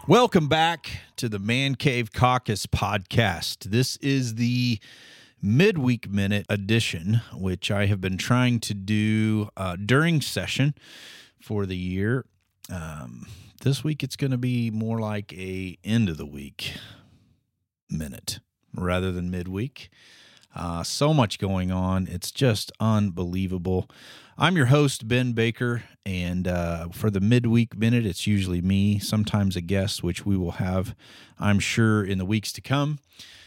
Welcome back to the Man Cave Caucus podcast. This is the midweek minute edition, which I have been trying to do during session for the year. This week it's going to be more like a end of the week minute rather than midweek. So much going on. It's just unbelievable. I'm your host, Ben Baker, and for the midweek minute, it's usually me, sometimes a guest, which we will have, I'm sure, in the weeks to come.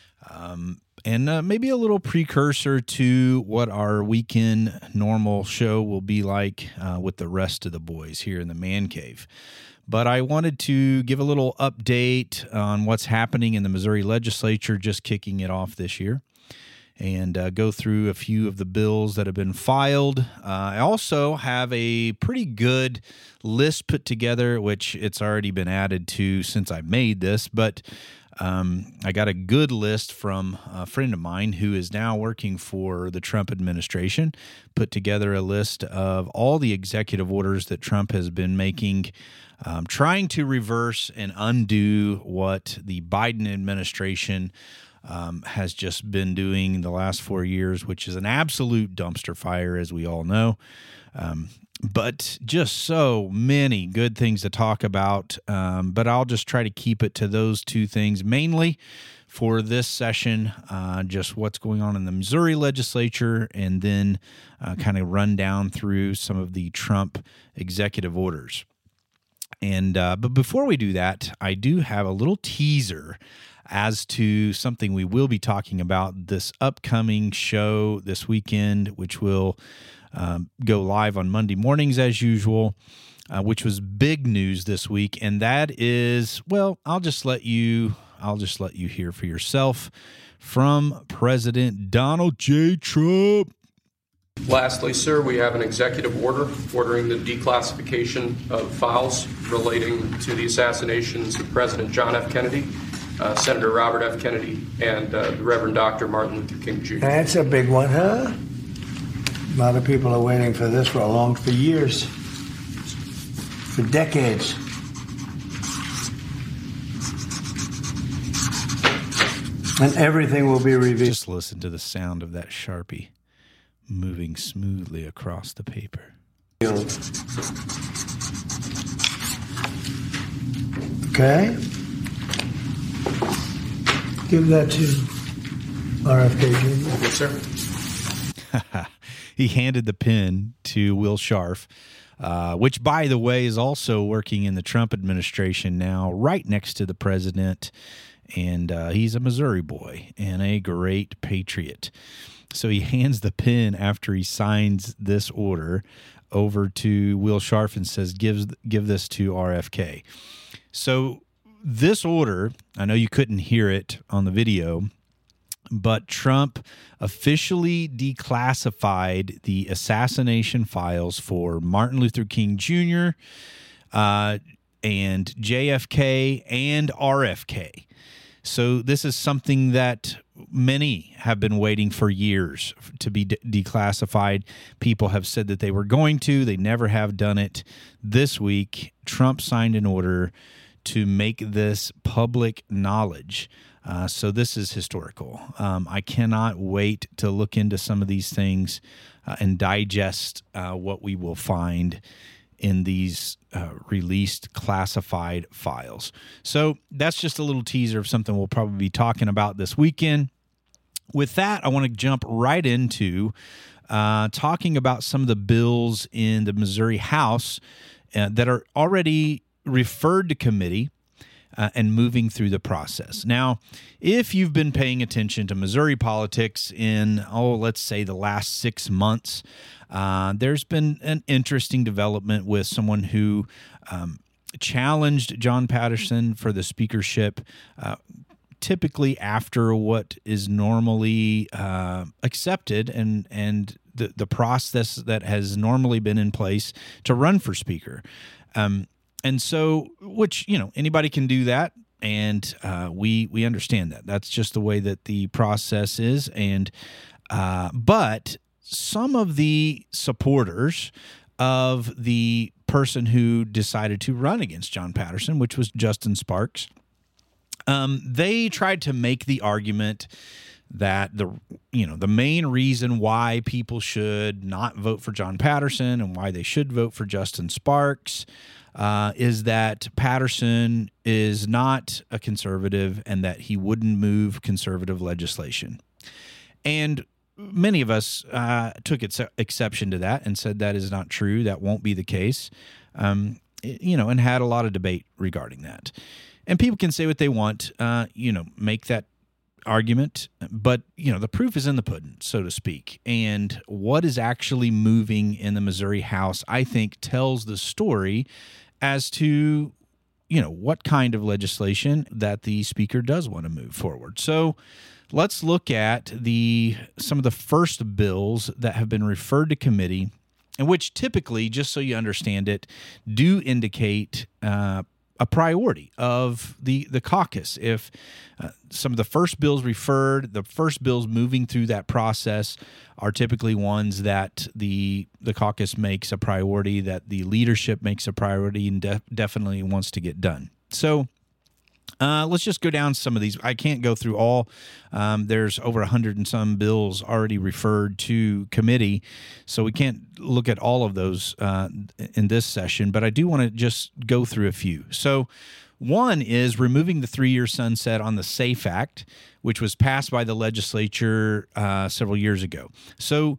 And maybe a little precursor to what our weekend normal show will be like with the rest of the boys here in the Man Cave. But I wanted to give a little update on what's happening in the Missouri legislature, just kicking it off this year, and go through a few of the bills that have been filed. I also have a pretty good list put together, which it's already been added to since I made this, but I got a good list from a friend of mine who is now working for the Trump administration, put together a list of all the executive orders that Trump has been making, trying to reverse and undo what the Biden administration has just been doing the last 4 years, which is an absolute dumpster fire, as we all know. But just so many good things to talk about. But I'll just try to keep it to those two things mainly for this session, just what's going on in the Missouri legislature, and then kind of run down through some of the Trump executive orders. And but before we do that, I do have a little teaser as to something we will be talking about this upcoming show this weekend, which will go live on Monday mornings as usual, which was big news this week, and that is, well, I'll just let you hear for yourself from President Donald J. Trump. Lastly, sir, we have an executive order ordering the declassification of files relating to the assassinations of President John F. Kennedy, Senator Robert F. Kennedy, and the Reverend Dr. Martin Luther King Jr. That's a big one, huh? A lot of people are waiting for this for years, for decades. And everything will be revealed. Just listen to the sound of that Sharpie moving smoothly across the paper. Okay. Give that to RFK Jr. Yes, sir. He handed the pen to Will Scharf, which, by the way, is also working in the Trump administration now, right next to the president. And he's a Missouri boy and a great patriot. So he hands the pen after he signs this order over to Will Scharf and says, give this to RFK. So this order, I know you couldn't hear it on the video, but Trump officially declassified the assassination files for Martin Luther King Jr. And JFK and RFK. So this is something that many have been waiting for years to be declassified. People have said that they were going to. They never have done it. This week, Trump signed an order to make this public knowledge. So this is historical. I cannot wait to look into some of these things and digest what we will find in these released classified files. So that's just a little teaser of something we'll probably be talking about this weekend. With that, I want to jump right into talking about some of the bills in the Missouri House that are already referred to committee and moving through the process. Now, if you've been paying attention to Missouri politics in, let's say the last 6 months, there's been an interesting development with someone who challenged John Patterson for the speakership, typically after what is normally accepted and the process that has normally been in place to run for speaker. And so, which, anybody can do that, and we understand that. That's just the way that the process is. And but some of the supporters of the person who decided to run against John Patterson, which was Justin Sparks. They tried to make the argument that the main reason why people should not vote for John Patterson and why they should vote for Justin Sparks is that Patterson is not a conservative and that he wouldn't move conservative legislation. And many of us took exception to that and said that is not true. That won't be the case, and had a lot of debate regarding that. And people can say what they want, make that argument, but the proof is in the pudding, so to speak. And what is actually moving in the Missouri House, I think, tells the story as to what kind of legislation that the speaker does want to move forward. So let's look at some of the first bills that have been referred to committee, and which typically, just so you understand it, do indicate a priority of the caucus. If some of the first bills referred, the first bills moving through that process are typically ones that the caucus makes a priority, that the leadership makes a priority, and definitely wants to get done. So let's just go down some of these. I can't go through all. There's over 100 and some bills already referred to committee, so we can't look at all of those in this session, but I do want to just go through a few. So one is removing the 3-year sunset on the SAFE Act, which was passed by the legislature several years ago. So,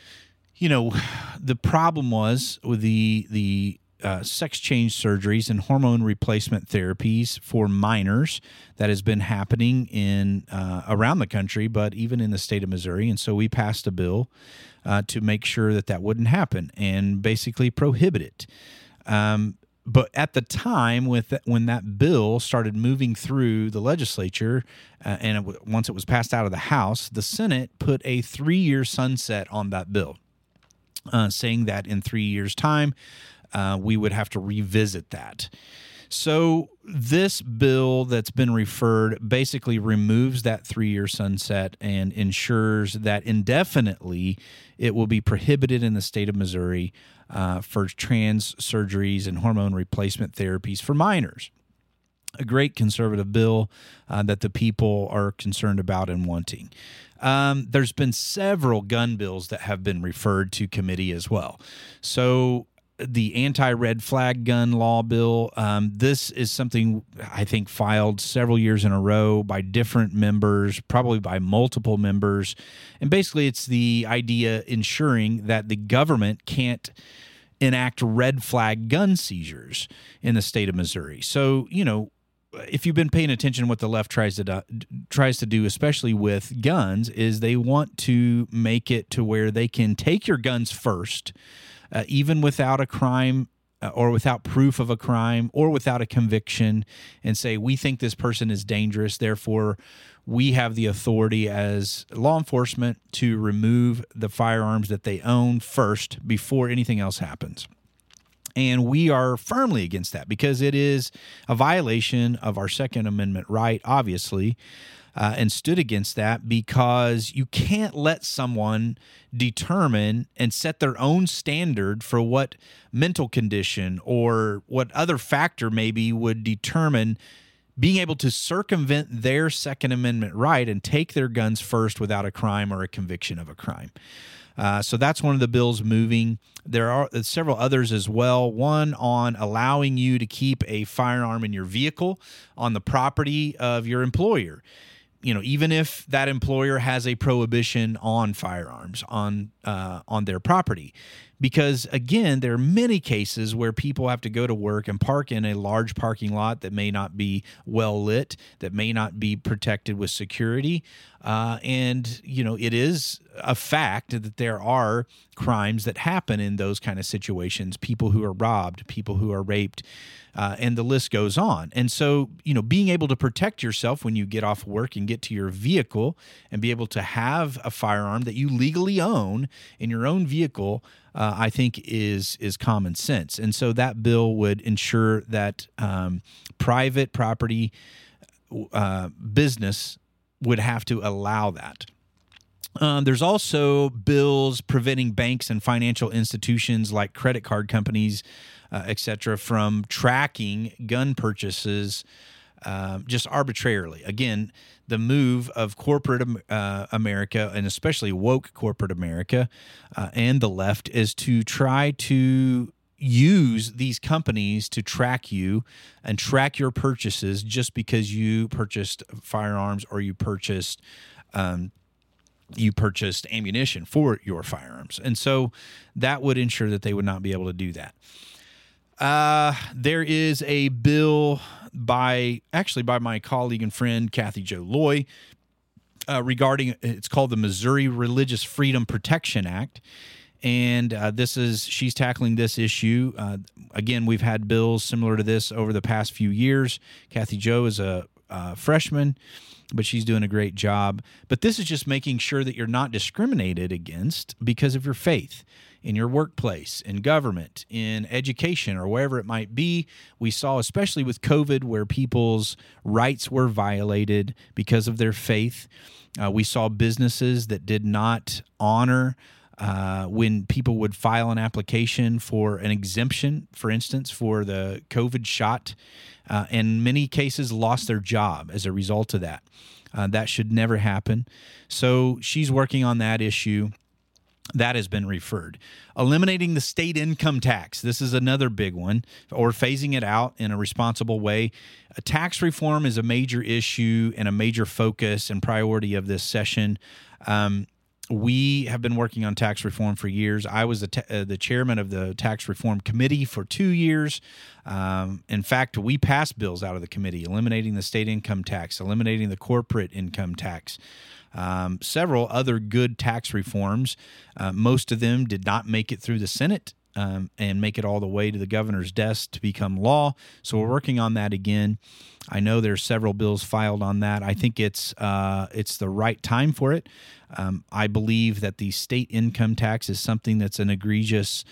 the problem was with the sex change surgeries and hormone replacement therapies for minors that has been happening in around the country, but even in the state of Missouri. And so we passed a bill to make sure that wouldn't happen and basically prohibit it. But at the time when that bill started moving through the legislature, once it was passed out of the House, the Senate put a 3-year sunset on that bill, saying that in 3 years' time, we would have to revisit that. So this bill that's been referred basically removes that 3-year sunset and ensures that indefinitely it will be prohibited in the state of Missouri for trans surgeries and hormone replacement therapies for minors. A great conservative bill that the people are concerned about and wanting. There's been several gun bills that have been referred to committee as well. So the anti-red flag gun law bill, this is something I think filed several years in a row by different members, probably by multiple members. And basically it's the idea ensuring that the government can't enact red flag gun seizures in the state of Missouri. So, if you've been paying attention, what the left tries to do, especially with guns, is they want to make it to where they can take your guns first, even without a crime or without proof of a crime or without a conviction, and say, we think this person is dangerous, therefore we have the authority as law enforcement to remove the firearms that they own first before anything else happens. And we are firmly against that because it is a violation of our Second Amendment right, obviously, and stood against that because you can't let someone determine and set their own standard for what mental condition or what other factor maybe would determine being able to circumvent their Second Amendment right and take their guns first without a crime or a conviction of a crime. So that's one of the bills moving. There are several others as well. One on allowing you to keep a firearm in your vehicle on the property of your employer. Even if that employer has a prohibition on firearms on their property. Because, again, there are many cases where people have to go to work and park in a large parking lot that may not be well lit, that may not be protected with security. And, it is a fact that there are crimes that happen in those kind of situations, people who are robbed, people who are raped, and the list goes on. And so, being able to protect yourself when you get off work and get to your vehicle and be able to have a firearm that you legally own in your own vehicle, I think is common sense. And so that bill would ensure that private property business would have to allow that. There's also bills preventing banks and financial institutions like credit card companies, et cetera, from tracking gun purchases just arbitrarily. Again, the move of corporate America, and especially woke corporate America and the left, is to try to use these companies to track you and track your purchases just because you purchased firearms or you purchased ammunition for your firearms. And so that would ensure that they would not be able to do that. There is a bill by my colleague and friend, Kathy Jo Loy, regarding, it's called the Missouri Religious Freedom Protection Act. And she's tackling this issue. Again, we've had bills similar to this over the past few years. Kathy Jo is a freshman, but she's doing a great job. But this is just making sure that you're not discriminated against because of your faith in your workplace, in government, in education, or wherever it might be. We saw, especially with COVID, where people's rights were violated because of their faith. We saw businesses that did not honor when people would file an application for an exemption, for instance, for the COVID shot, and in many cases lost their job as a result of that. That should never happen. So she's working on that issue. That has been referred. Eliminating the state income tax. This is another big one, or phasing it out in a responsible way. Tax reform is a major issue and a major focus and priority of this session. We have been working on tax reform for years. I was the chairman of the Tax Reform Committee for 2 years. In fact, we passed bills out of the committee, eliminating the state income tax, eliminating the corporate income tax, several other good tax reforms. Most of them did not make it through the Senate and make it all the way to the governor's desk to become law. So we're working on that again. I know there's several bills filed on that. I think it's the right time for it. I believe that the state income tax is something that's an egregious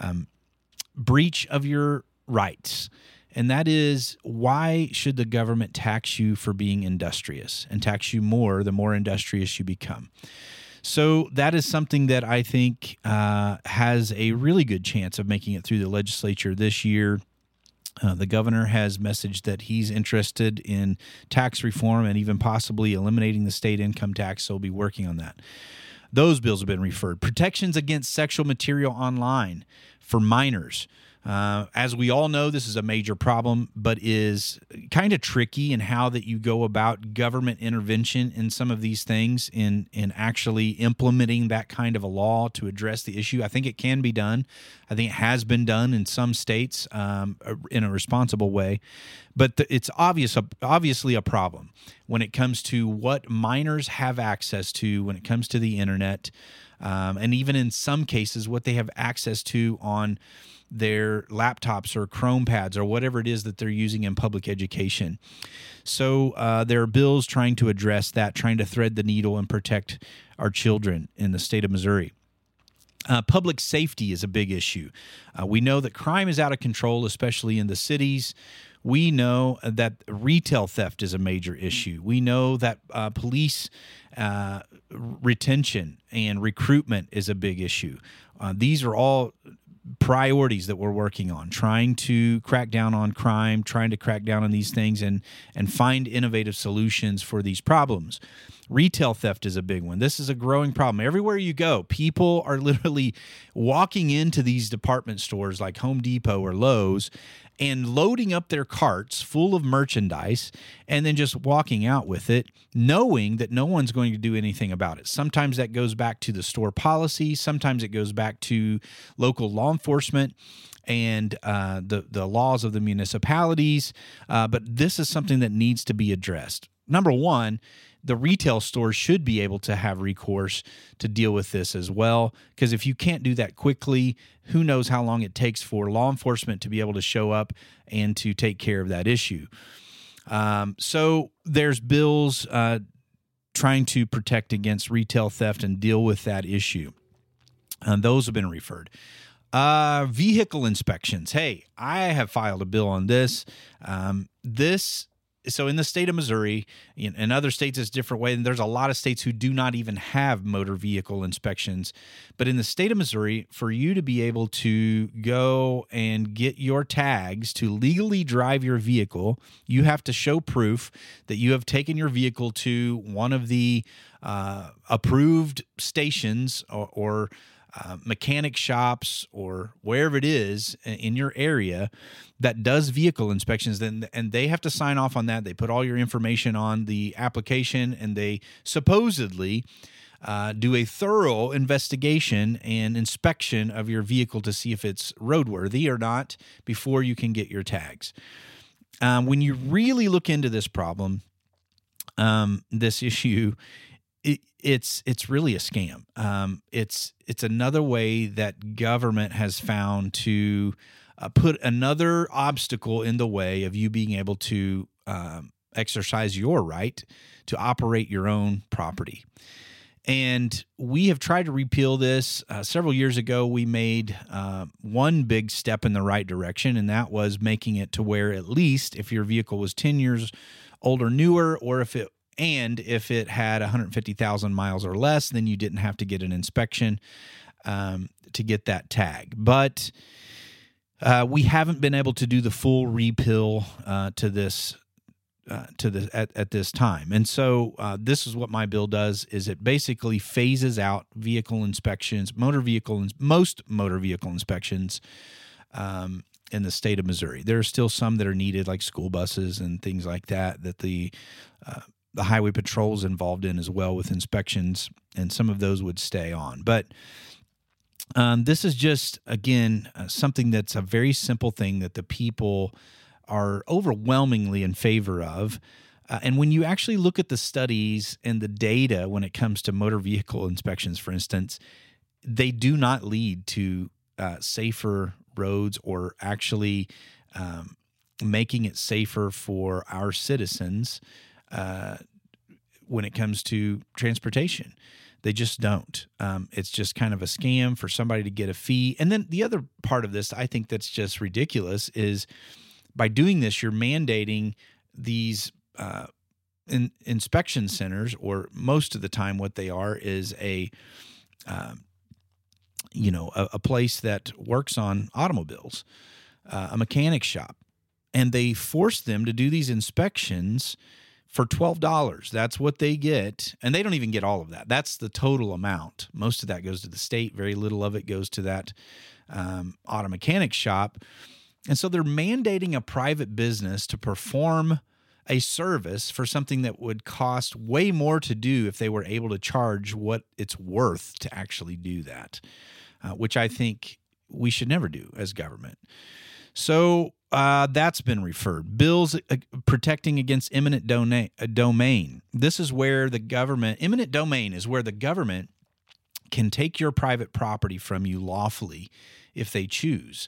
breach of your rights. And that is, why should the government tax you for being industrious and tax you more the more industrious you become? So that is something that I think has a really good chance of making it through the legislature this year. The governor has messaged that he's interested in tax reform and even possibly eliminating the state income tax, so we'll be working on that. Those bills have been referred. Protections against sexual material online for minors. As we all know, this is a major problem, but is kind of tricky in how that you go about government intervention in some of these things in actually implementing that kind of a law to address the issue. I think it can be done. I think it has been done in some states in a responsible way, but it's obviously a problem when it comes to what minors have access to when it comes to the internet, and even in some cases what they have access to on their laptops or Chrome pads or whatever it is that they're using in public education. So there are bills trying to address that, trying to thread the needle and protect our children in the state of Missouri. Public safety is a big issue. We know that crime is out of control, especially in the cities. We know that retail theft is a major issue. We know that police retention and recruitment is a big issue. These are all priorities that we're working on, trying to crack down on crime, trying to crack down on these things and find innovative solutions for these problems. Retail theft is a big one. This is a growing problem. Everywhere you go, people are literally walking into these department stores like Home Depot or Lowe's and loading up their carts full of merchandise and then just walking out with it, knowing that no one's going to do anything about it. Sometimes that goes back to the store policy. Sometimes it goes back to local law enforcement and the laws of the municipalities. But this is something that needs to be addressed. Number one, the retail stores should be able to have recourse to deal with this as well, because if you can't do that quickly, who knows how long it takes for law enforcement to be able to show up and to take care of that issue. So there's bills trying to protect against retail theft and deal with that issue. Those have been referred. Vehicle inspections. Hey, I have filed a bill on this. This so in the state of Missouri, in other states it's a different way, and there's a lot of states who do not even have motor vehicle inspections. But in the state of Missouri, for you to be able to go and get your tags to legally drive your vehicle, you have to show proof that you have taken your vehicle to one of the approved stations or mechanic shops or wherever it is in your area that does vehicle inspections, and they have to sign off on that. They put all your information on the application, and they supposedly do a thorough investigation and inspection of your vehicle to see if it's roadworthy or not before you can get your tags. When you really look into this problem, this issue, it's really a scam. It's another way that government has found to put another obstacle in the way of you being able to exercise your right to operate your own property. And we have tried to repeal this. Several years ago, we made one big step in the right direction, and that was making it to where at least if your vehicle was 10 years old or newer, or if it had 150,000 miles or less, then you didn't have to get an inspection to get that tag. But we haven't been able to do the full repeal at this time. And so this is what my bill does: is it basically phases out vehicle inspections, most motor vehicle inspections in the state of Missouri. There are still some that are needed, like school buses and things like that the highway patrol is involved in as well with inspections, and some of those would stay on. But this is just, again, something that's a very simple thing that the people are overwhelmingly in favor of. And when you actually look at the studies and the data when it comes to motor vehicle inspections, for instance, they do not lead to safer roads or actually making it safer for our citizens when it comes to transportation. They just don't. It's just kind of a scam for somebody to get a fee. And then the other part of this I think that's just ridiculous is by doing this, you're mandating these inspection centers, or most of the time what they are is a place that works on automobiles, a mechanic shop. And they force them to do these inspections for $12. That's what they get. And they don't even get all of that. That's the total amount. Most of that goes to the state. Very little of it goes to that auto mechanic shop. And so they're mandating a private business to perform a service for something that would cost way more to do if they were able to charge what it's worth to actually do that, which I think we should never do as government. So that's been referred. Bills protecting against eminent domain. This is where the government, eminent domain is where the government can take your private property from you lawfully if they choose.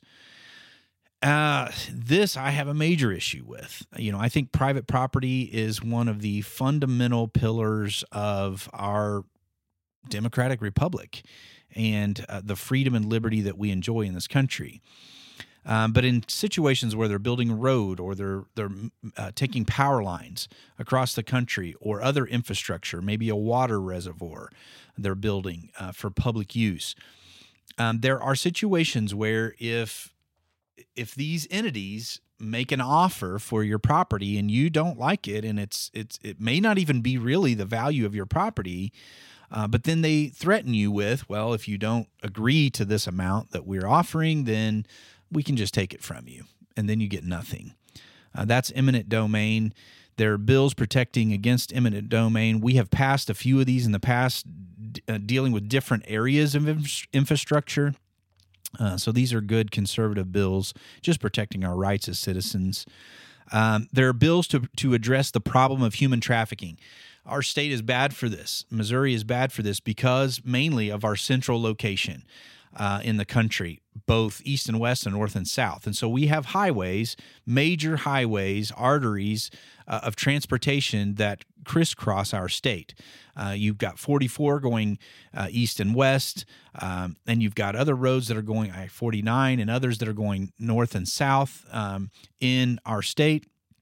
This I have a major issue with. I think private property is one of the fundamental pillars of our democratic republic and the freedom and liberty that we enjoy in this country. But in situations where they're building a road, or they're taking power lines across the country, or other infrastructure, maybe a water reservoir they're building for public use, there are situations where if these entities make an offer for your property and you don't like it, and it may not even be really the value of your property, but then they threaten you with, well, if you don't agree to this amount that we're offering, then we can just take it from you, and then you get nothing. That's eminent domain. There are bills protecting against eminent domain. We have passed a few of these in the past, dealing with different areas of infrastructure. So these are good conservative bills, just protecting our rights as citizens. There are bills to address the problem of human trafficking. Our state is bad for this. Missouri is bad for this because mainly of our central location in the country, both east and west and north and south. And so we have highways, major highways, arteries of transportation that crisscross our state. You've got 44 going east and west, and you've got other roads that are going I-49 and others that are going north and south in our state.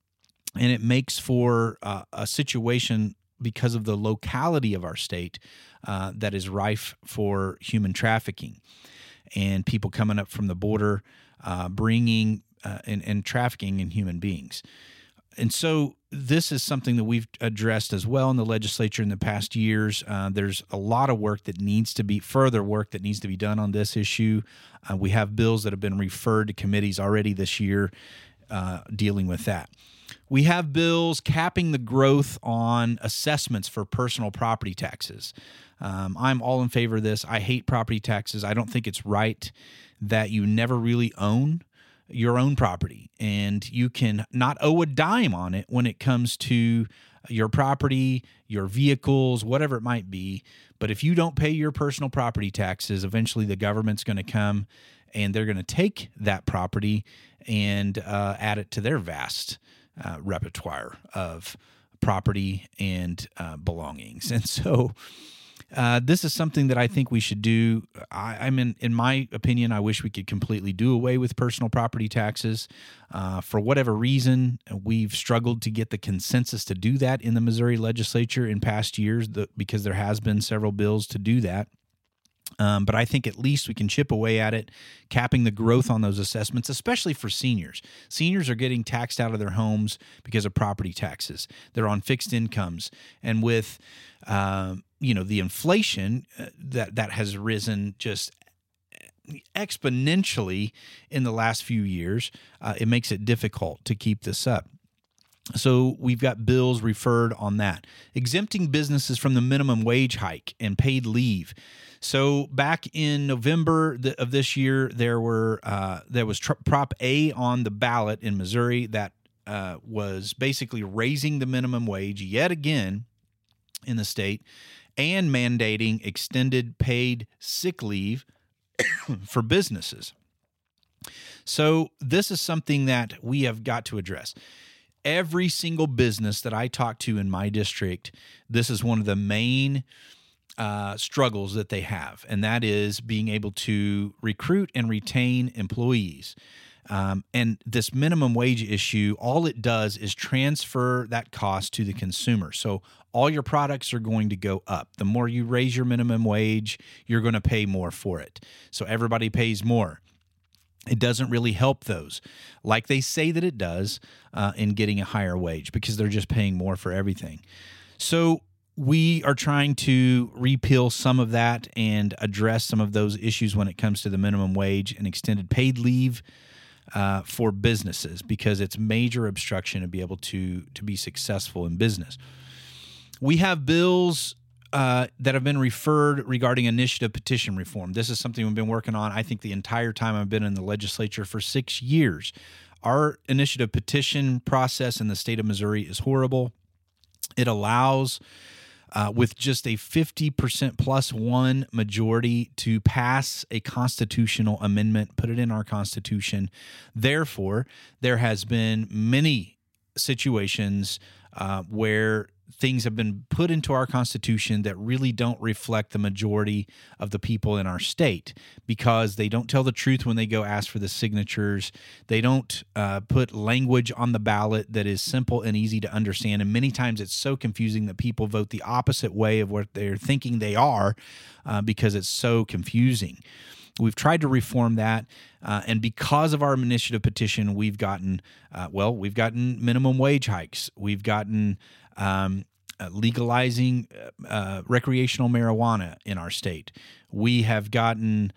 and it makes for a situation because of the locality of our state that is rife for human trafficking and people coming up from the border, bringing and trafficking in human beings. And so this is something that we've addressed as well in the legislature in the past years. There's a lot of further work that needs to be done on this issue. We have bills that have been referred to committees already this year dealing with that. We have bills capping the growth on assessments for personal property taxes. I'm all in favor of this. I hate property taxes. I don't think it's right that you never really own your own property, and you can not owe a dime on it when it comes to your property, your vehicles, whatever it might be. But if you don't pay your personal property taxes, eventually the government's going to come and they're going to take that property and add it to their vast repertoire of property and belongings. And so this is something that I think we should do. In my opinion, I wish we could completely do away with personal property taxes. For whatever reason, we've struggled to get the consensus to do that in the Missouri legislature in past years because there has been several bills to do that. But I think at least we can chip away at it, capping the growth on those assessments, especially for seniors. Seniors are getting taxed out of their homes because of property taxes. They're on fixed incomes. And with the inflation that has risen just exponentially in the last few years, it makes it difficult to keep this up. So we've got bills referred on that. Exempting businesses from the minimum wage hike and paid leave. So back in November of this year, there was Prop A on the ballot in Missouri that was basically raising the minimum wage yet again in the state and mandating extended paid sick leave for businesses. So this is something that we have got to address. Every single business that I talk to in my district, this is one of the main struggles that they have, and that is being able to recruit and retain employees. And this minimum wage issue, all it does is transfer that cost to the consumer. So all your products are going to go up. The more you raise your minimum wage, you're going to pay more for it. So everybody pays more. It doesn't really help those, like they say that it does, in getting a higher wage because they're just paying more for everything. So we are trying to repeal some of that and address some of those issues when it comes to the minimum wage and extended paid leave for businesses, because it's major obstruction to be able to be successful in business. We have bills that have been referred regarding initiative petition reform. This is something we've been working on, I think, the entire time I've been in the legislature for 6 years. Our initiative petition process in the state of Missouri is horrible. It allows, with just a 50% plus one majority, to pass a constitutional amendment, put it in our Constitution. Therefore, there has been many situations where things have been put into our Constitution that really don't reflect the majority of the people in our state, because they don't tell the truth when they go ask for the signatures. They don't put language on the ballot that is simple and easy to understand, and many times it's so confusing that people vote the opposite way of what they're thinking they are because it's so confusing. We've tried to reform that, and because of our initiative petition, we've gotten minimum wage hikes. We've gotten legalizing recreational marijuana in our state. We have gotten,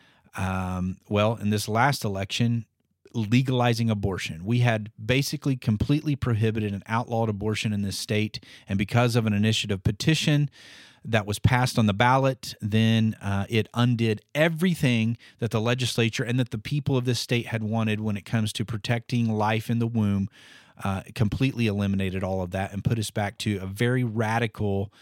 in this last election, legalizing abortion. We had basically completely prohibited and outlawed abortion in this state, and because of an initiative petition that was passed on the ballot, then it undid everything that the legislature and that the people of this state had wanted when it comes to protecting life in the womb. Completely eliminated all of that and put us back to a very radical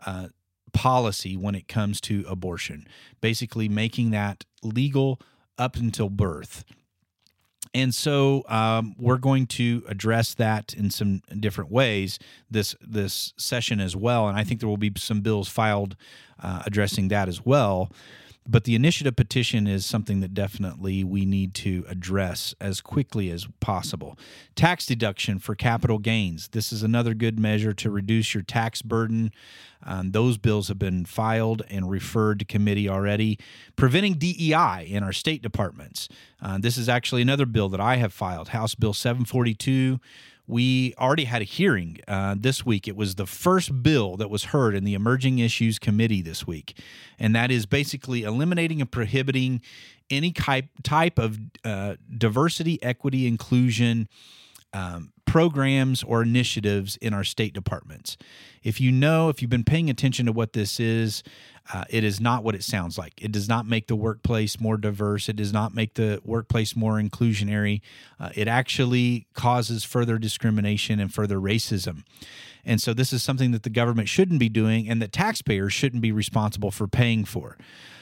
policy when it comes to abortion, basically making that legal up until birth. And so we're going to address that in some different ways this session as well, and I think there will be some bills filed addressing that as well. But the initiative petition is something that definitely we need to address as quickly as possible. Tax deduction for capital gains. This is another good measure to reduce your tax burden. Those bills have been filed and referred to committee already. Preventing DEI in our state departments. This is actually another bill that I have filed, House Bill 742. We already had a hearing this week. It was the first bill that was heard in the Emerging Issues Committee this week, and that is basically eliminating and prohibiting any type of diversity, equity, inclusion programs or initiatives in our state departments. If you've been paying attention to what this is, it is not what it sounds like. It does not make the workplace more diverse. It does not make the workplace more inclusionary. It actually causes further discrimination and further racism. And so this is something that the government shouldn't be doing and that taxpayers shouldn't be responsible for paying for.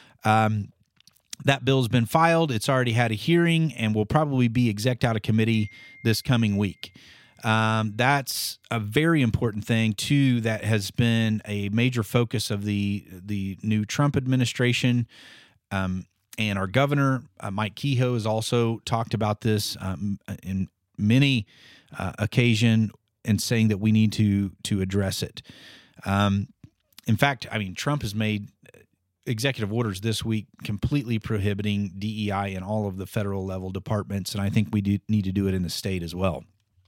That bill's been filed. It's already had a hearing and will probably be exec out of committee this coming week. That's a very important thing, too, that has been a major focus of the new Trump administration. And our governor, Mike Kehoe, has also talked about this in many occasions and saying that we need to address it. In fact, Trump has made executive orders this week completely prohibiting DEI in all of the federal level departments, and I think we need to do it in the state as well.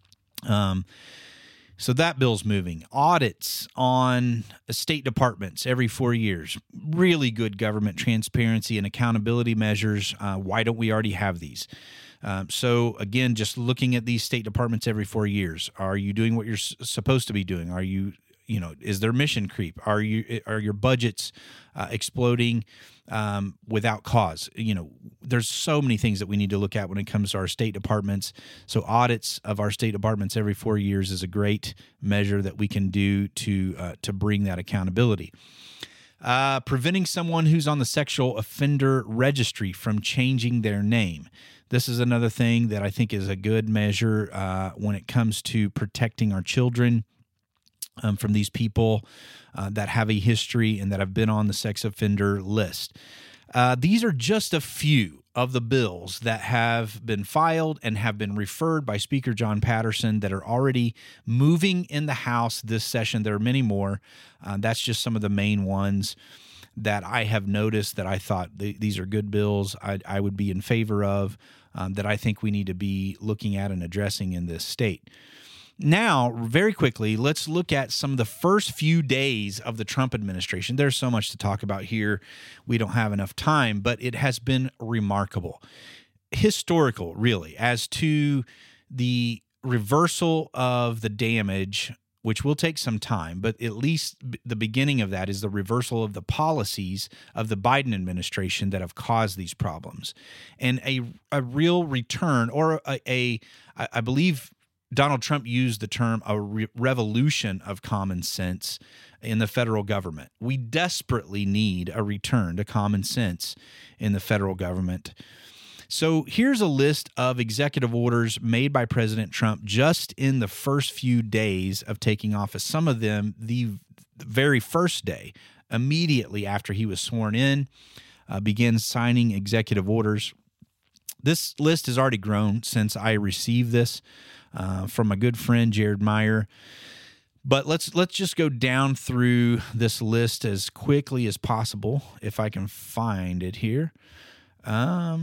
So that bill's moving. Audits on state departments every 4 years. Really good government transparency and accountability measures. Why don't we already have these? So again, just looking at these state departments every 4 years. Are you doing what you're supposed to be doing? Are you is there mission creep? Are your budgets exploding without cause? There's so many things that we need to look at when it comes to our state departments. So audits of our state departments every 4 years is a great measure that we can do to bring that accountability. Preventing someone who's on the sexual offender registry from changing their name. This is another thing that I think is a good measure when it comes to protecting our children from these people that have a history and that have been on the sex offender list. These are just a few of the bills that have been filed and have been referred by Speaker John Patterson that are already moving in the House this session. There are many more. That's just some of the main ones that I have noticed that I thought these are good bills I would be in favor of, that I think we need to be looking at and addressing in this state. Now, very quickly, let's look at some of the first few days of the Trump administration. There's so much to talk about here. We don't have enough time, but it has been remarkable, historical, really, as to the reversal of the damage, which will take some time, but at least the beginning of that is the reversal of the policies of the Biden administration that have caused these problems. And a real return, or I believe Donald Trump used the term a revolution of common sense in the federal government. We desperately need a return to common sense in the federal government. So here's a list of executive orders made by President Trump just in the first few days of taking office. Some of them the very first day, immediately after he was sworn in, began signing executive orders. This list has already grown since I received this from a good friend, Jared Meyer. But let's just go down through this list as quickly as possible, if I can find it here. All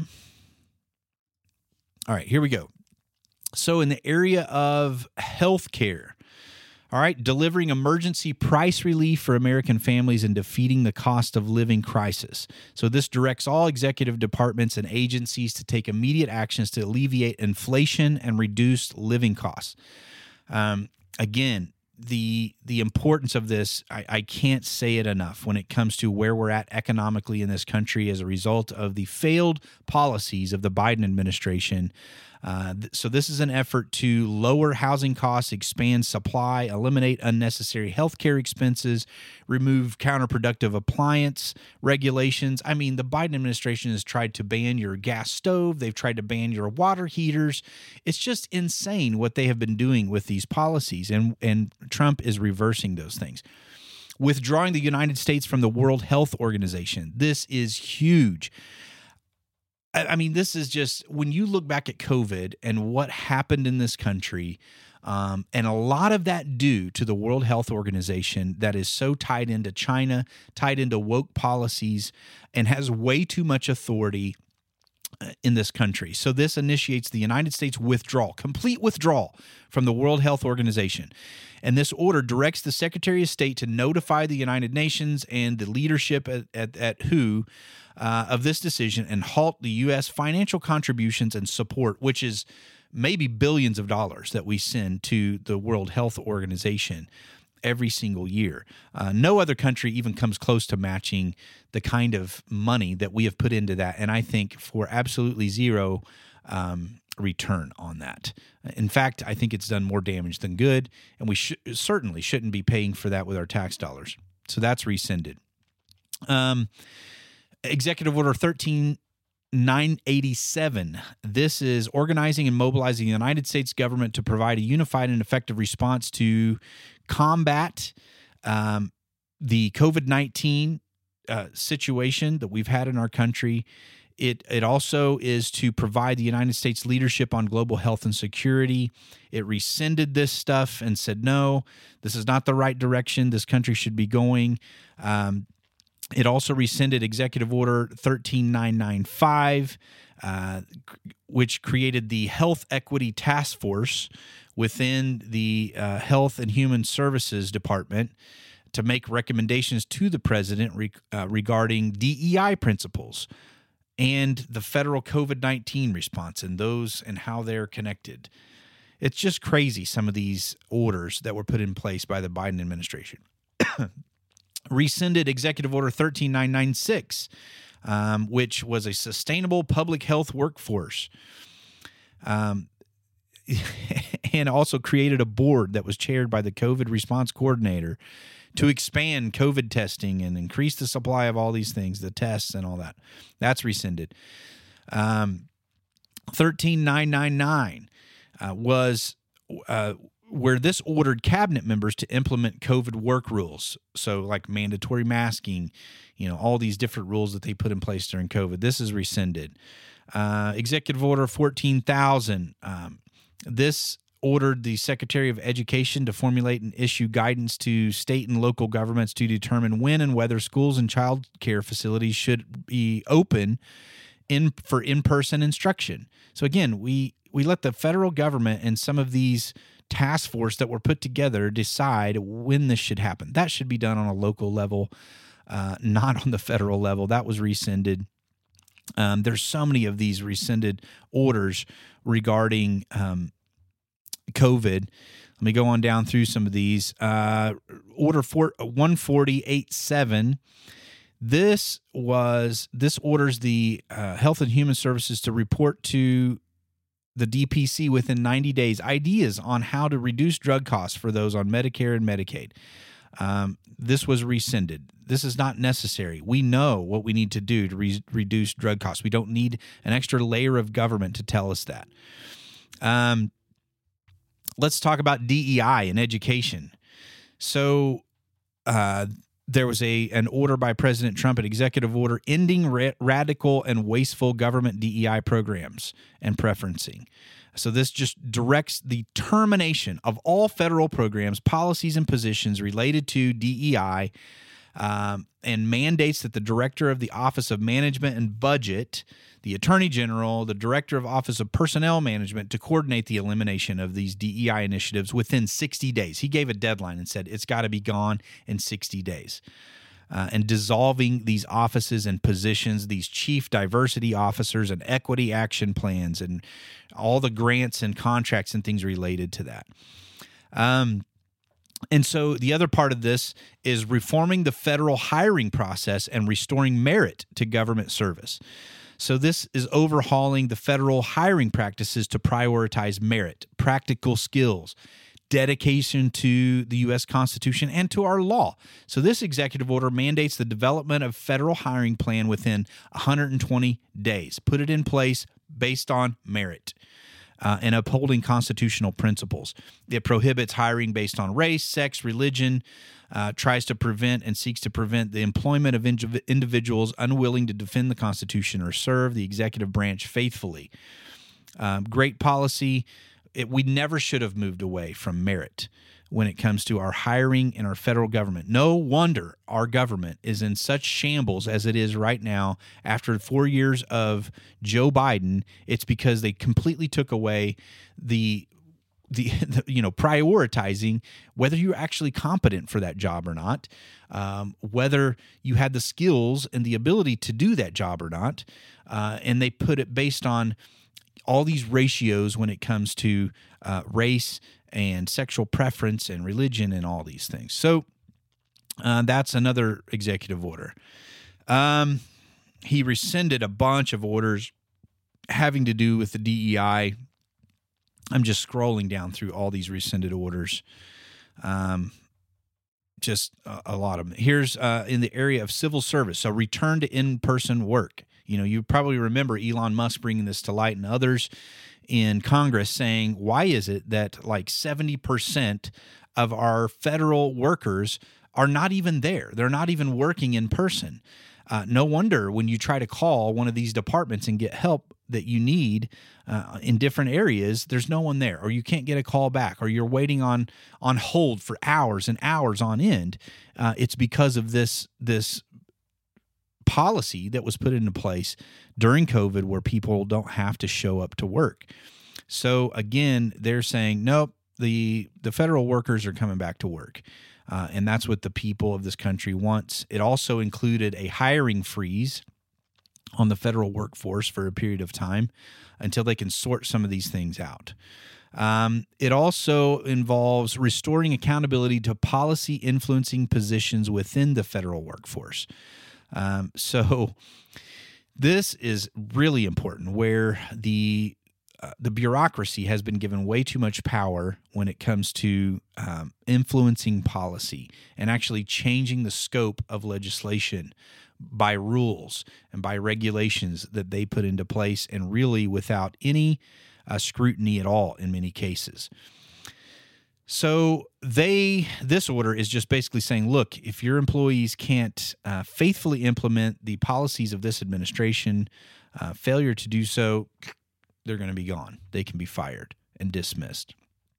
right, here we go. So in the area of healthcare, all right, delivering emergency price relief for American families and defeating the cost of living crisis. So this directs all executive departments and agencies to take immediate actions to alleviate inflation and reduce living costs. Again, the importance of this, I can't say it enough when it comes to where we're at economically in this country as a result of the failed policies of the Biden administration. So this is an effort to lower housing costs, expand supply, eliminate unnecessary healthcare expenses, remove counterproductive appliance regulations. I mean, the Biden administration has tried to ban your gas stove. They've tried to ban your water heaters. It's just insane what they have been doing with these policies, and Trump is reversing those things. withdrawing the United States from the World Health Organization. This is huge. I mean, this is just, when you look back at COVID and what happened in this country, and a lot of that due to the World Health Organization that is so tied into China, tied into woke policies, and has way too much authority in this country. So this initiates the United States withdrawal, complete withdrawal from the World Health Organization. And this order directs the Secretary of State to notify the United Nations and the leadership at WHO of this decision and halt the U.S. financial contributions and support, which is maybe billions of dollars that we send to the World Health Organization every single year. No other country even comes close to matching the kind of money that we have put into that, and I think for absolutely zero return on that. In fact, I think it's done more damage than good, and we certainly shouldn't be paying for that with our tax dollars. So that's rescinded. Executive Order 13987. This is organizing and mobilizing the United States government to provide a unified and effective response to combat the COVID-19 situation that we've had in our country. It also is to provide the United States leadership on global health and security. It rescinded this stuff and said, no, this is not the right direction this country should be going. It also rescinded Executive Order 13995, which created the Health Equity Task Force within the Health and Human Services Department to make recommendations to the president regarding DEI principles and the federal COVID-19 response and those and how they're connected. It's just crazy, some of these orders that were put in place by the Biden administration. Rescinded Executive Order 13996, which was a sustainable public health workforce, and also created a board that was chaired by the COVID response coordinator to expand COVID testing and increase the supply of all these things, the tests and all that. That's rescinded. 13999 was where this ordered cabinet members to implement COVID work rules. So like mandatory masking, all these different rules that they put in place during COVID. This is rescinded. Executive Order 14,000. This ordered the Secretary of Education to formulate and issue guidance to state and local governments to determine when and whether schools and child care facilities should be open for in-person instruction. So again, we let the federal government and some of these task force that were put together decide when this should happen. That should be done on a local level, not on the federal level. That was rescinded. There's so many of these rescinded orders regarding COVID. Let me go on down through some of these. Order 14087. This orders the Health and Human Services to report to the DPC within 90 days ideas on how to reduce drug costs for those on Medicare and Medicaid. This was rescinded. This is not necessary. We know what we need to do to reduce drug costs. We don't need an extra layer of government to tell us that. Let's talk about DEI in education. So there was an order by President Trump, an executive order ending radical and wasteful government DEI programs and preferencing. So this just directs the termination of all federal programs, policies, and positions related to DEI, and mandates that the director of the Office of Management and Budget, the Attorney General, the Director of Office of Personnel Management to coordinate the elimination of these DEI initiatives within 60 days. He gave a deadline and said it's got to be gone in 60 days. And dissolving these offices and positions, these chief diversity officers and equity action plans and all the grants and contracts and things related to that. And so the other part of this is reforming the federal hiring process and restoring merit to government service. So this is overhauling the federal hiring practices to prioritize merit, practical skills, dedication to the U.S. Constitution and to our law. So this executive order mandates the development of federal hiring plan within 120 days. Put it in place based on merit. And upholding constitutional principles. It prohibits hiring based on race, sex, religion, tries to prevent and seeks to prevent the employment of individuals unwilling to defend the Constitution or serve the executive branch faithfully. Great policy. We never should have moved away from merit when it comes to our hiring in our federal government. No wonder our government is in such shambles as it is right now after 4 years of Joe Biden. It's because they completely took away the prioritizing whether you're actually competent for that job or not, whether you had the skills and the ability to do that job or not, and they put it based on all these ratios when it comes to race and sexual preference and religion and all these things. So that's another executive order. He rescinded a bunch of orders having to do with the DEI. I'm just scrolling down through all these rescinded orders. Just a lot of them. Here's in the area of civil service. So return to in-person work. You probably remember Elon Musk bringing this to light and others in Congress saying, why is it that like 70% of our federal workers are not even there? They're not even working in person. No wonder when you try to call one of these departments and get help that you need in different areas, there's no one there, or you can't get a call back, or you're waiting on hold for hours and hours on end. It's because of this policy that was put into place during COVID where people don't have to show up to work. So again, they're saying, nope, the federal workers are coming back to work. And that's what the people of this country wants. It also included a hiring freeze on the federal workforce for a period of time until they can sort some of these things out. It also involves restoring accountability to policy influencing positions within the federal workforce. So this is really important, where the bureaucracy has been given way too much power when it comes to influencing policy and actually changing the scope of legislation by rules and by regulations that they put into place, and really without any scrutiny at all in many cases. So this order is just basically saying, look, if your employees can't faithfully implement the policies of this administration, failure to do so, they're going to be gone. They can be fired and dismissed.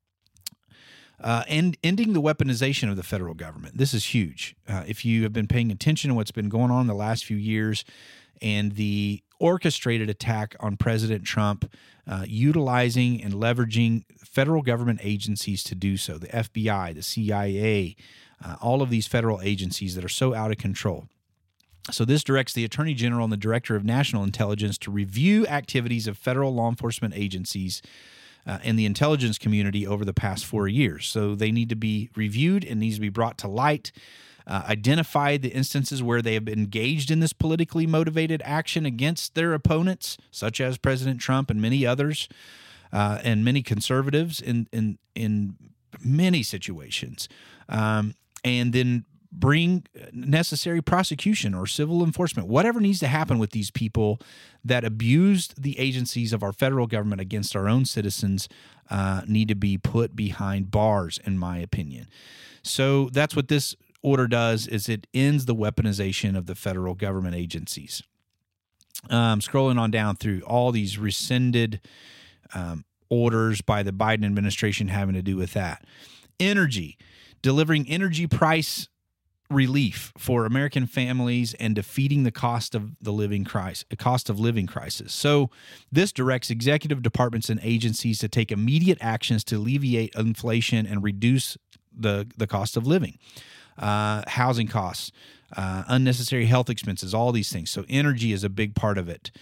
And ending the weaponization of the federal government. This is huge. If you have been paying attention to what's been going on in the last few years and the orchestrated attack on President Trump, utilizing and leveraging federal government agencies to do so, the FBI, the CIA, all of these federal agencies that are so out of control. So this directs the Attorney General and the Director of National Intelligence to review activities of federal law enforcement agencies and the intelligence community over the past 4 years. So they need to be reviewed and needs to be brought to light, identify the instances where they have been engaged in this politically motivated action against their opponents, such as President Trump and many others, and many conservatives in many situations, and then bring necessary prosecution or civil enforcement, whatever needs to happen with these people that abused the agencies of our federal government against our own citizens, need to be put behind bars, in my opinion. So that's what this order does, is it ends the weaponization of the federal government agencies. Scrolling on down through all these rescinded orders by the Biden administration having to do with that. Energy, delivering energy price relief for American families and defeating the cost of living crisis. So this directs executive departments and agencies to take immediate actions to alleviate inflation and reduce the cost of living, housing costs, unnecessary health expenses, all these things. So energy is a big part of it.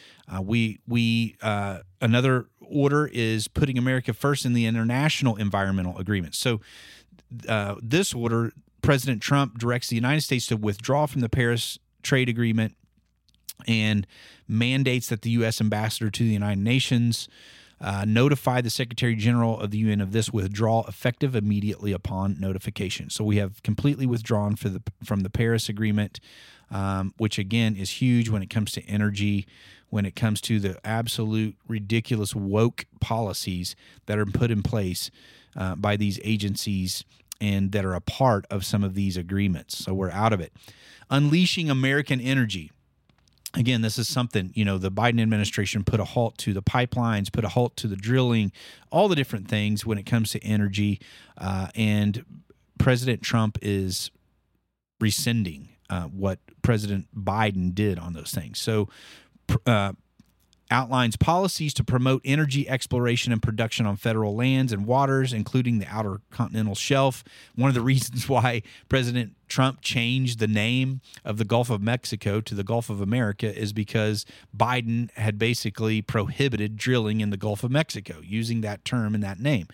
Another order is putting America first in the international environmental agreements. So this order, President Trump directs the United States to withdraw from the Paris Trade Agreement and mandates that the U.S. ambassador to the United Nations notify the Secretary General of the UN of this withdrawal effective immediately upon notification. So we have completely withdrawn from the Paris Agreement, which again is huge when it comes to energy, when it comes to the absolute ridiculous woke policies that are put in place by these agencies and that are a part of some of these agreements. So we're out of it. Unleashing American energy. Again, this is something, the Biden administration put a halt to the pipelines, put a halt to the drilling, all the different things when it comes to energy. And President Trump is rescinding what President Biden did on those things. So outlines policies to promote energy exploration and production on federal lands and waters, including the Outer Continental Shelf. One of the reasons why President Trump changed the name of the Gulf of Mexico to the Gulf of America is because Biden had basically prohibited drilling in the Gulf of Mexico using that term and that name.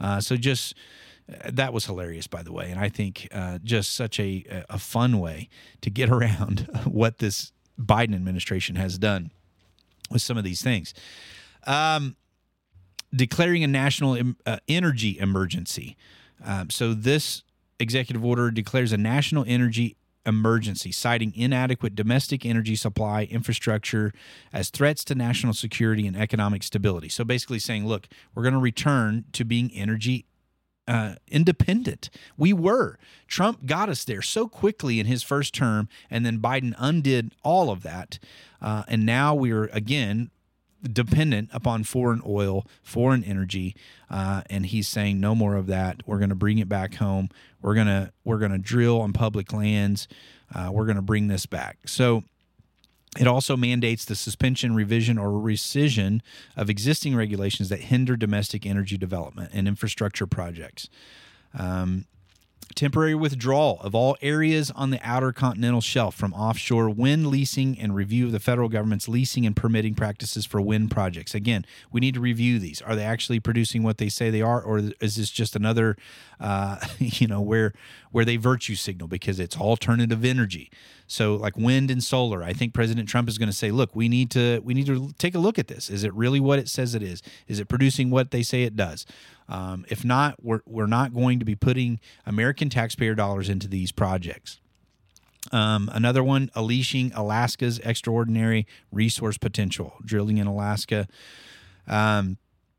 That was hilarious, by the way, and I think just such a fun way to get around what this Biden administration has done with some of these things. Declaring a national energy emergency. So this executive order declares a national energy emergency, citing inadequate domestic energy supply infrastructure as threats to national security and economic stability. So basically saying, look, we're going to return to being energy independent. We were. Trump got us there so quickly in his first term, and then Biden undid all of that. And now we're, again, dependent upon foreign oil, foreign energy, and he's saying no more of that. We're going to bring it back home. We're going to drill on public lands. We're going to bring this back. So it also mandates the suspension, revision, or rescission of existing regulations that hinder domestic energy development and infrastructure projects. Temporary withdrawal of all areas on the Outer Continental Shelf from offshore wind leasing and review of the federal government's leasing and permitting practices for wind projects. Again, we need to review these. Are they actually producing what they say they are, or is this just another, where they virtue signal because it's alternative energy? So like wind and solar, I think President Trump is going to say, look, we need to take a look at this. Is it really what it says it is? Is it producing what they say it does? If not, we're not going to be putting American taxpayer dollars into these projects. Another one, unleashing Alaska's extraordinary resource potential, drilling in Alaska. And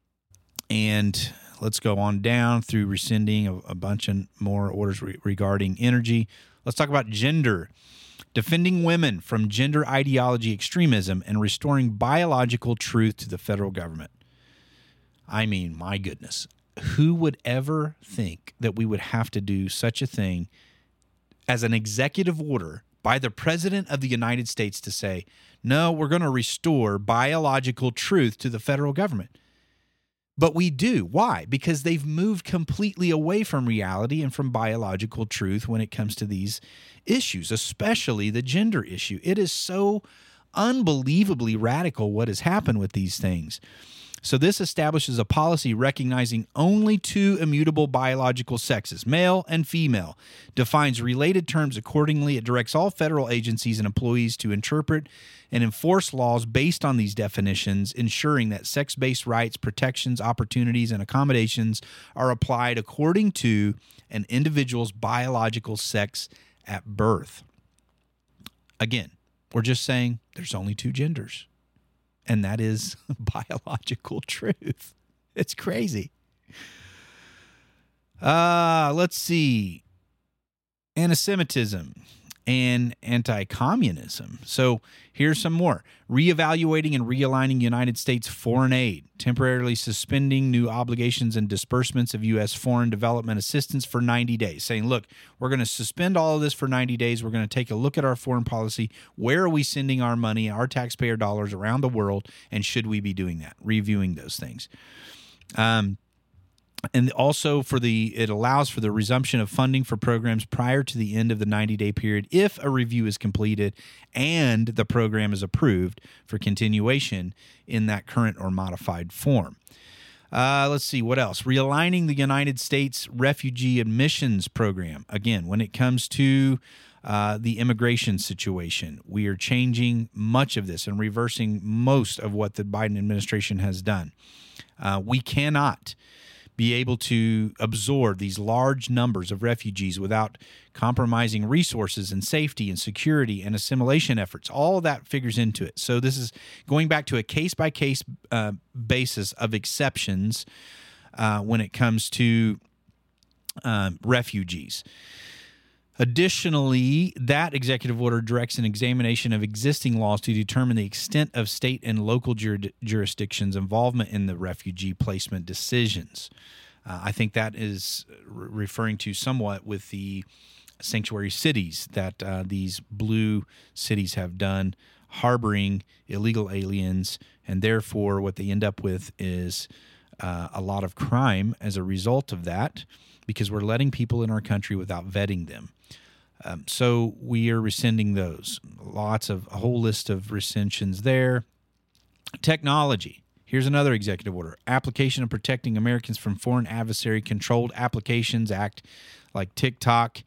let's go on down through rescinding a bunch of more orders regarding energy. Let's talk about gender. Defending women from gender ideology extremism and restoring biological truth to the federal government. I mean, my goodness. Who would ever think that we would have to do such a thing as an executive order by the President of the United States to say, no, we're going to restore biological truth to the federal government? But we do. Why? Because they've moved completely away from reality and from biological truth when it comes to these issues, especially the gender issue. It is so unbelievably radical what has happened with these things. So this establishes a policy recognizing only two immutable biological sexes, male and female, defines related terms accordingly. It directs all federal agencies and employees to interpret and enforce laws based on these definitions, ensuring that sex-based rights, protections, opportunities, and accommodations are applied according to an individual's biological sex at birth. Again, we're just saying there's only two genders. And that is biological truth. It's crazy. Let's see. Anti-Semitism and anti-communism. So here's some more. Reevaluating and realigning United States foreign aid, temporarily suspending new obligations and disbursements of U.S. foreign development assistance for 90 days, saying, look, we're going to suspend all of this for 90 days. We're going to take a look at our foreign policy. Where are we sending our money, our taxpayer dollars around the world, and should we be doing that? Reviewing those things. And also it allows for the resumption of funding for programs prior to the end of the 90-day period if a review is completed and the program is approved for continuation in that current or modified form. Let's see, what else? Realigning the United States Refugee Admissions Program. Again, when it comes to the immigration situation, we are changing much of this and reversing most of what the Biden administration has done. We cannot be able to absorb these large numbers of refugees without compromising resources and safety and security and assimilation efforts. All of that figures into it. So this is going back to a case-by-case basis of exceptions when it comes to refugees. Additionally, that executive order directs an examination of existing laws to determine the extent of state and local jurisdictions' involvement in the refugee placement decisions. I think that is referring to somewhat with the sanctuary cities that these blue cities have done, harboring illegal aliens, and therefore what they end up with is a lot of crime as a result of that, because we're letting people in our country without vetting them. So we are rescinding those. A whole list of rescissions there. Technology. Here's another executive order. Application of Protecting Americans from Foreign Adversary Controlled Applications Act, like TikTok.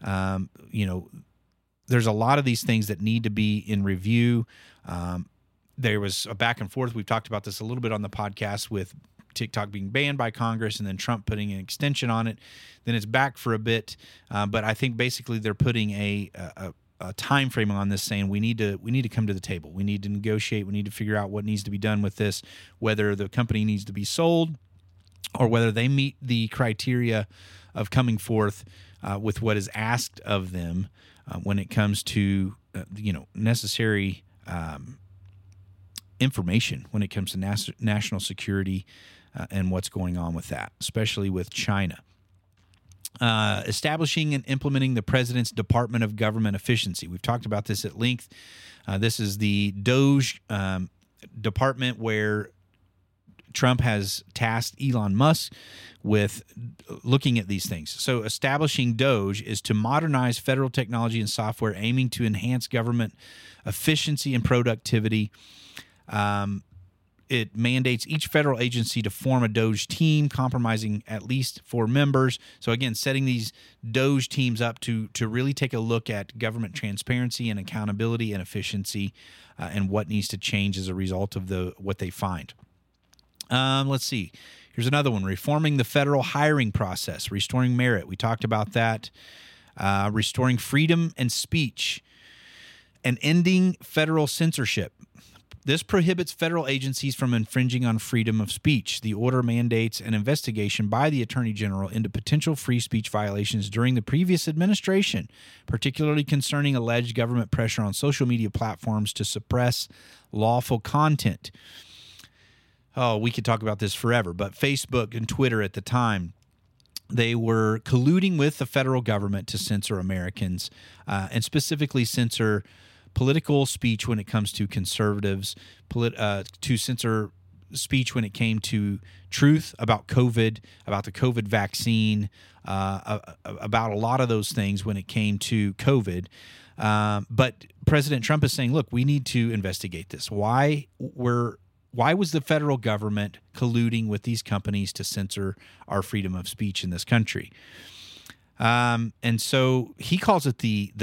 There's a lot of these things that need to be in review. There was a back and forth. We've talked about this a little bit on the podcast with TikTok being banned by Congress and then Trump putting an extension on it. Then it's back for a bit. But I think basically they're putting a time frame on this, saying we need to come to the table. We need to negotiate. We need to figure out what needs to be done with this, whether the company needs to be sold or whether they meet the criteria of coming forth with what is asked of them when it comes to necessary information when it comes to national security and what's going on with that, especially with China. Establishing and implementing the President's Department of Government Efficiency. We've talked about this at length. This is the DOGE department where Trump has tasked Elon Musk with looking at these things. So establishing DOGE is to modernize federal technology and software aiming to enhance government efficiency and productivity. It mandates each federal agency to form a DOGE team comprising at least 4 members. So again, setting these DOGE teams up to really take a look at government transparency and accountability and efficiency and what needs to change as a result of what they find. Let's see. Here's another one. Reforming the federal hiring process, restoring merit. We talked about that. Restoring freedom and speech and ending federal censorship. This prohibits federal agencies from infringing on freedom of speech. The order mandates an investigation by the Attorney General into potential free speech violations during the previous administration, particularly concerning alleged government pressure on social media platforms to suppress lawful content. Oh, we could talk about this forever, but Facebook and Twitter at the time, they were colluding with the federal government to censor Americans and specifically censor political speech when it comes to conservatives, to censor speech when it came to truth about COVID, about the COVID vaccine, about a lot of those things when it came to COVID. But President Trump is saying, look, we need to investigate this. Why was the federal government colluding with these companies to censor our freedom of speech in this country? And so he calls it the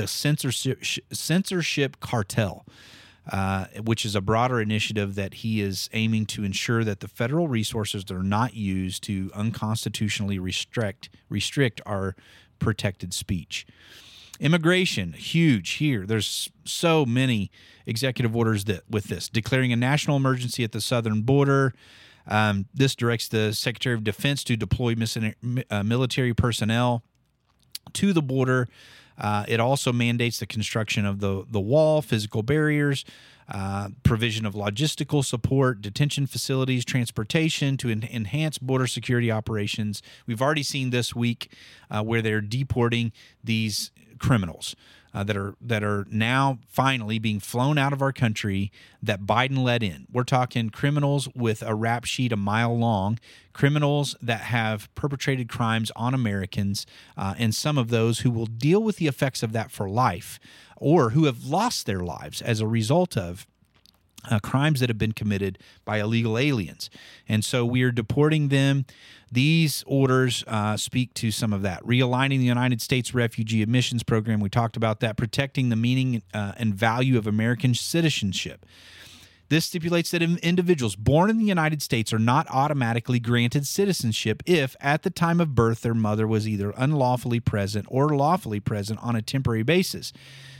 censorship cartel, which is a broader initiative that he is aiming to ensure that the federal resources are not used to unconstitutionally restrict our protected speech. Immigration, huge here. There's so many executive orders with this. Declaring a national emergency at the southern border. This directs the Secretary of Defense to deploy military personnel to the border. It also mandates the construction of the wall, physical barriers, provision of logistical support, detention facilities, transportation to enhance border security operations. We've already seen this week where they're deporting these criminals that are now finally being flown out of our country that Biden let in. We're talking criminals with a rap sheet a mile long, criminals that have perpetrated crimes on Americans, and some of those who will deal with the effects of that for life, or who have lost their lives as a result of crimes that have been committed by illegal aliens. And so we are deporting them. These orders speak to some of that. Realigning the United States Refugee Admissions Program, we talked about that. Protecting the meaning and value of American citizenship. This stipulates that individuals born in the United States are not automatically granted citizenship if, at the time of birth, their mother was either unlawfully present or lawfully present on a temporary basis.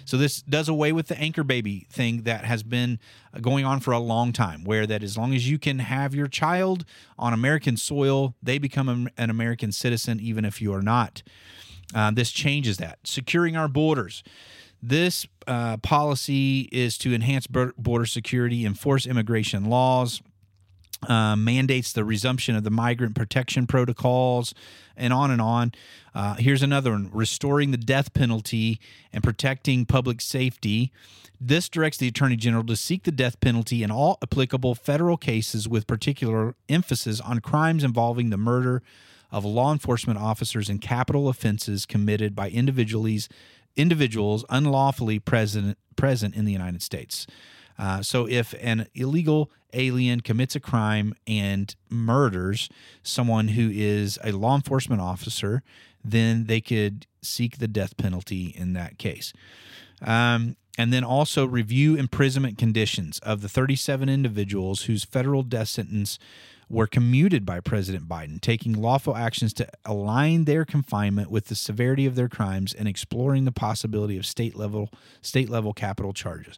So this does away with the anchor baby thing that has been going on for a long time, where that as long as you can have your child on American soil, they become an American citizen, even if you are not. This changes that. Securing our borders. This policy is to enhance border security, enforce immigration laws, mandates the resumption of the migrant protection protocols, and on and on. Here's another one, restoring the death penalty and protecting public safety. This directs the Attorney General to seek the death penalty in all applicable federal cases, with particular emphasis on crimes involving the murder of law enforcement officers and capital offenses committed by individuals unlawfully present in the United States. So if an illegal alien commits a crime and murders someone who is a law enforcement officer, then they could seek the death penalty in that case. And then also review imprisonment conditions of the 37 individuals whose federal death sentence were commuted by President Biden, taking lawful actions to align their confinement with the severity of their crimes and exploring the possibility of state level capital charges.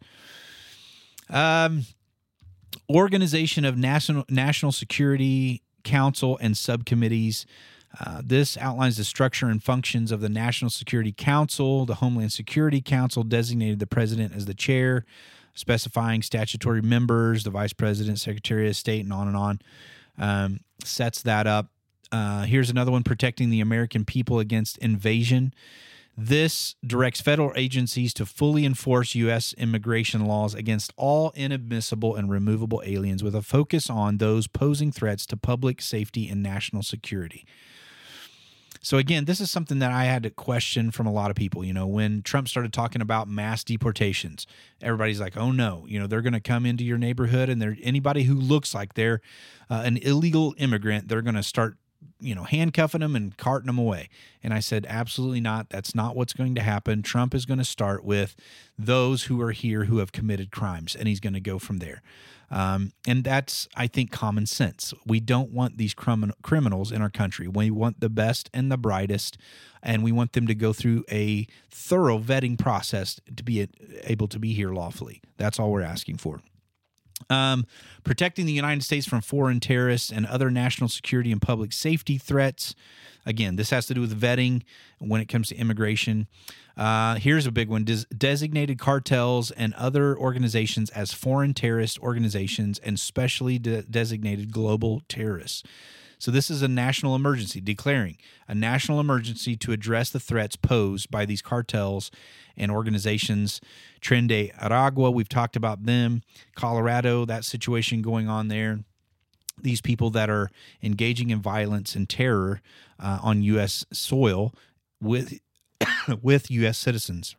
Organization of National Security Council and subcommittees. This outlines the structure and functions of the National Security Council. The Homeland Security Council designated the president as the chair, specifying statutory members, the vice president, secretary of state, and on and on. Sets that up. Here's another one, protecting the American people against invasion. This directs federal agencies to fully enforce U.S. immigration laws against all inadmissible and removable aliens, with a focus on those posing threats to public safety and national security. So again, this is something that I had to question from a lot of people. You know, when Trump started talking about mass deportations, everybody's like, oh no, they're going to come into your neighborhood, and anybody who looks like they're an illegal immigrant, they're going to start handcuffing them and carting them away. And I said, absolutely not. That's not what's going to happen. Trump is going to start with those who are here who have committed crimes, and he's going to go from there. And that's, I think, common sense. We don't want these criminals in our country. We want the best and the brightest, and we want them to go through a thorough vetting process to be able to be here lawfully. That's all we're asking for. Protecting the United States from foreign terrorists and other national security and public safety threats. Again, this has to do with vetting when it comes to immigration. Here's a big one. Designated cartels and other organizations as foreign terrorist organizations and specially designated global terrorists. So this is a national emergency, declaring a national emergency to address the threats posed by these cartels and organizations. Tren de Aragua, we've talked about them. Colorado, that situation going on there. These people that are engaging in violence and terror on U.S. soil with U.S. citizens.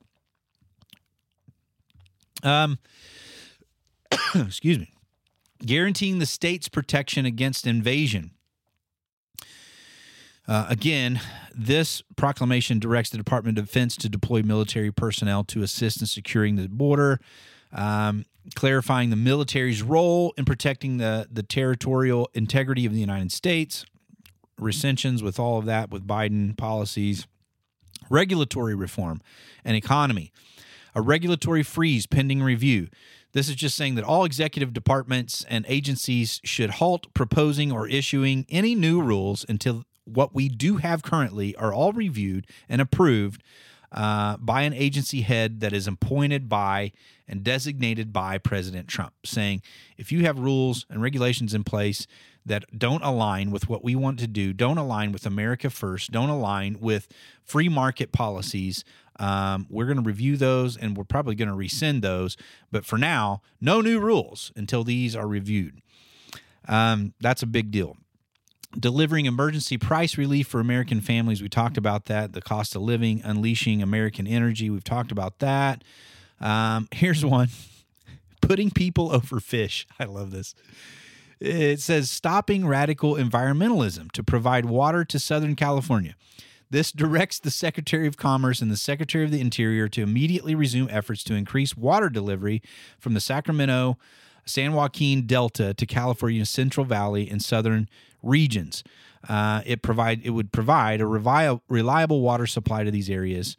Excuse me. Guaranteeing the state's protection against invasion. Again, this proclamation directs the Department of Defense to deploy military personnel to assist in securing the border, clarifying the military's role in protecting the territorial integrity of the United States, recensions with all of that with Biden policies, regulatory reform, and economy. A regulatory freeze pending review. This is just saying that all executive departments and agencies should halt proposing or issuing any new rules until what we do have currently are all reviewed and approved by an agency head that is appointed by and designated by President Trump, saying if you have rules and regulations in place that don't align with what we want to do, don't align with America First, don't align with free market policies, we're going to review those and we're probably going to rescind those. But for now, no new rules until these are reviewed. That's a big deal. Delivering emergency price relief for American families. We talked about that. The cost of living, unleashing American energy. We've talked about that. Here's one. Putting people over fish. I love this. It says stopping radical environmentalism to provide water to Southern California. This directs the Secretary of Commerce and the Secretary of the Interior to immediately resume efforts to increase water delivery from the Sacramento, San Joaquin Delta to California's Central Valley and southern regions. It would provide a reliable water supply to these areas.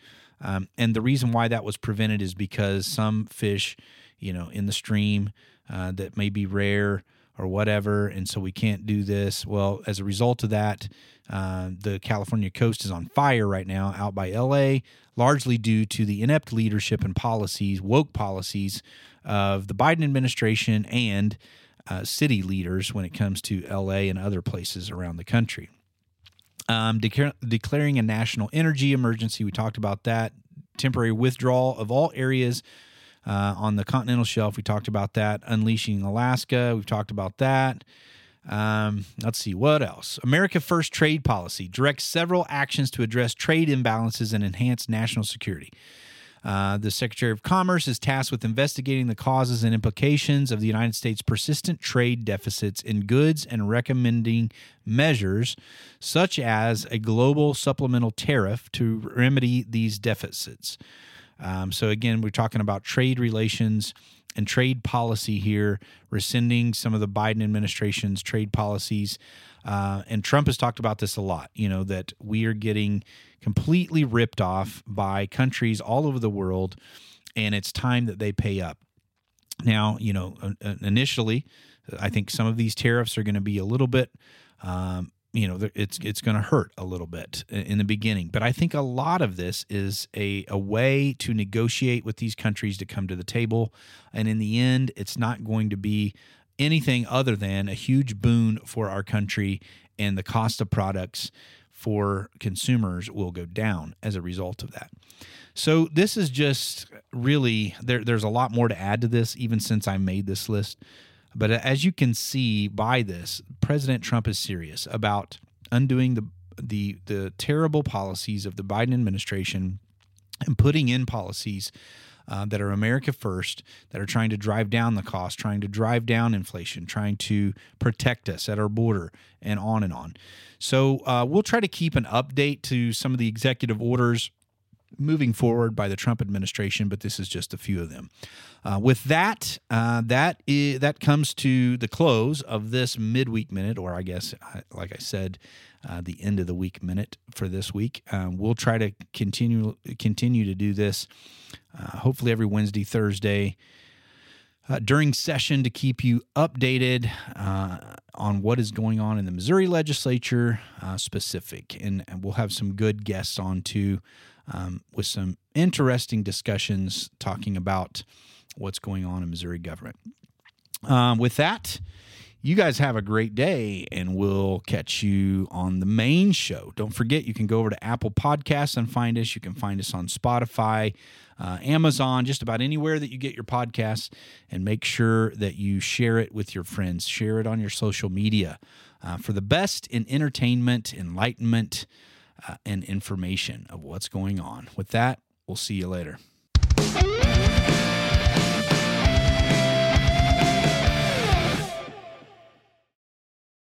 And the reason why that was prevented is because some fish, in the stream that may be rare or whatever, and so we can't do this. Well, as a result of that, the California coast is on fire right now out by L.A., largely due to the inept leadership and policies, woke policies of the Biden administration and city leaders when it comes to L.A. and other places around the country. Declaring a national energy emergency, we talked about that. Temporary withdrawal of all areas on the continental shelf, we talked about that. Unleashing Alaska, we've talked about that. Let's see, what else? America First trade policy directs several actions to address trade imbalances and enhance national security. The Secretary of Commerce is tasked with investigating the causes and implications of the United States' persistent trade deficits in goods and recommending measures such as a global supplemental tariff to remedy these deficits. So again, we're talking about trade relations and trade policy here, rescinding some of the Biden administration's trade policies. And Trump has talked about this a lot, that we are getting completely ripped off by countries all over the world, and it's time that they pay up. Now, initially, I think some of these tariffs are going to be a little bit, it's going to hurt a little bit in the beginning. But I think a lot of this is a way to negotiate with these countries to come to the table. And in the end, it's not going to be anything other than a huge boon for our country, and the cost of products for consumers will go down as a result of that. So this is just really, there's a lot more to add to this, even since I made this list. But as you can see by this, President Trump is serious about undoing the terrible policies of the Biden administration and putting in policies that are America First, that are trying to drive down the cost, trying to drive down inflation, trying to protect us at our border, and on and on. So we'll try to keep an update to some of the executive orders moving forward by the Trump administration, but this is just a few of them. With that, that comes to the close of this midweek minute, or I guess, like I said, the end of the week minute for this week. We'll try to continue to do this, hopefully every Wednesday, Thursday, during session, to keep you updated on what is going on in the Missouri legislature specific. And we'll have some good guests on too, with some interesting discussions talking about what's going on in Missouri government. With that, you guys have a great day, and we'll catch you on the main show. Don't forget, you can go over to Apple Podcasts and find us. You can find us on Spotify, Amazon, just about anywhere that you get your podcasts, and make sure that you share it with your friends. Share it on your social media for the best in entertainment, enlightenment, and information of what's going on. With that, we'll see you later.